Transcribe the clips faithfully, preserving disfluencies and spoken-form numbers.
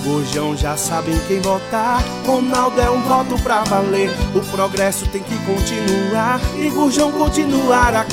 Gurjão já sabem quem votar. Ronaldo é um voto pra valer. O progresso tem que continuar e Gurjão continuar a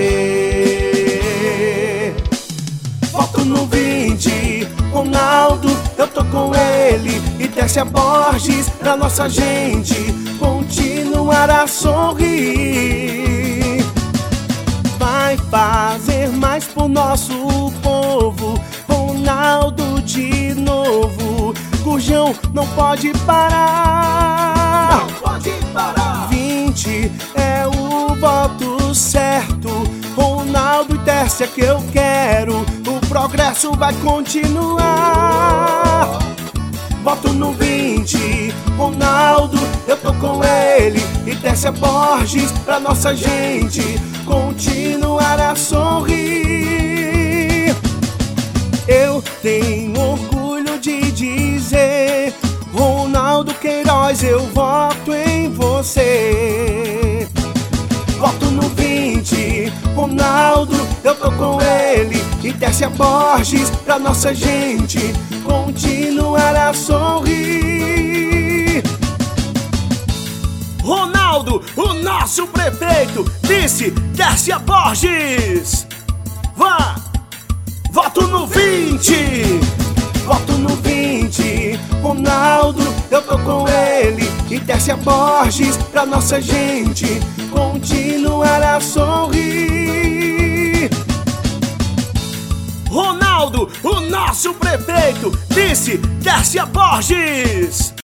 crescer. Voto no vinte, Ronaldo, eu tô com ele. E Tércia Borges, pra nossa gente continuar a sorrir. Vai fazer mais pro nosso povo, Ronaldo de novo. Gurjão não pode parar. Não pode parar. vinte é o voto certo. Ronaldo e Tércia que eu quero. O progresso vai continuar. Voto no vinte, Ronaldo, eu tô com ele. E Tércia Borges, pra nossa gente continuar a sorrir. Eu tenho orgulho de dizer, Ronaldo Queiroz, eu voto em você. Voto no vinte, Ronaldo, eu tô com ele. E Tércia Borges, pra nossa gente continuar a sorrir. Ronaldo, o nosso prefeito, disse Tércia Borges. Vá! Voto no vinte! Voto no vinte, Ronaldo, eu tô com ele. E Tércia Borges, pra nossa gente continuar a sorrir. Ronaldo, o nosso prefeito, disse Tércia Borges.